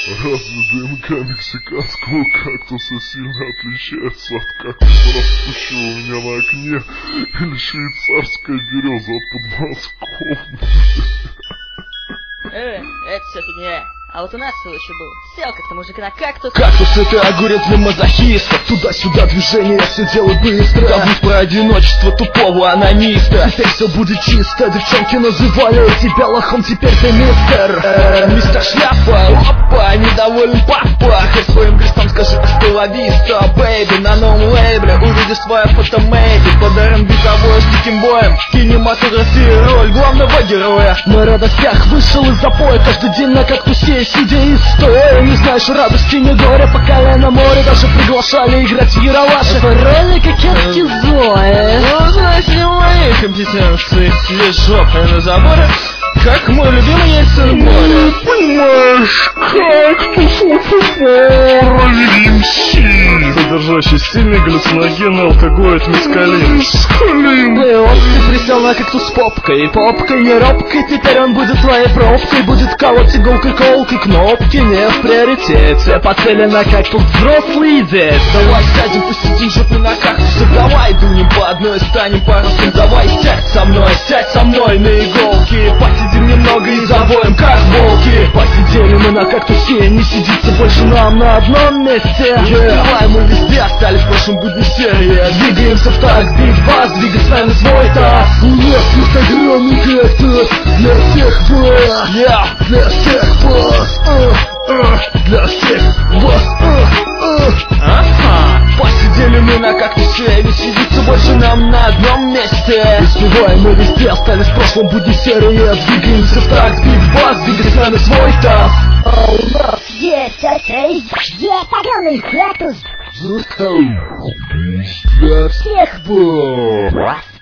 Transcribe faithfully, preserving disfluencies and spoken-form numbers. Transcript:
Разве ДНК мексиканского кактуса сильно отличается от кактуса, растущего у меня на окне, или швейцарская береза от подмосковной? Э, это все фигня. А вот у нас случай был. Сел как-то мужик на кактус. Кактус — это огурец для мазохистов. Туда-сюда движение, я все делаю быстро. Забудь про одиночество тупого анониста. Теперь все будет чисто. Девчонки называли тебя лохом, теперь ты мистер э, Мистер Шляпа, опа, недоволен папа. Хоть своим крестом скажи «Астелависта», бэйби. На новом лейбле увидишь свою фотомейки. Подарим битовой с диким боем. Кинематография — роль главного героя. На радостях вышел из запоя. Каждый день на кактусе сидя и стоя. Не знаешь радости, не горя, по колено море. Даже приглашали играть в Яралаши. Это реально кокетки злое. Ну, знаете ли, мои компетенции есть жопой на заборе, как мой любимый Ельцин море. Понимаешь, кактус луфуфор, содержащий сильный галлюциногенный алкоголь от мескалин. Мескалин. И вот ты присел на кактус попкой, попкой не робкой. Теперь он будет твоей пробкой, будет колоть иголкой, колкой. Кнопки не в приоритете, поцели на кактус взрослый дед. Давай сядем, посидим жопой на кактусе. Давай дунем по одной, станем парусом. Давай сядь со мной, сядь со мной на иголки. Посидим немного и завоем как волки. Посидели мы на кактусе, не сидится больше нам на одном месте. Yeah. Мы везде остались в прошлом будни серии. Двигаемся в такт, бит-бас, двигай с нами свой таз. У нас есть огромный кактус для всех вас. Yeah. Для всех вас, uh, uh, для всех вас, uh, uh. Ага. Посидели мы на кактусе, не сидится больше нам на одном месте. Успеваем мы везде, остались в прошлом будни серии. Двигаемся в такт, бит-бас, двигай с нами свой таз. А у нас есть окей, есть огромный кактус Для всех вас.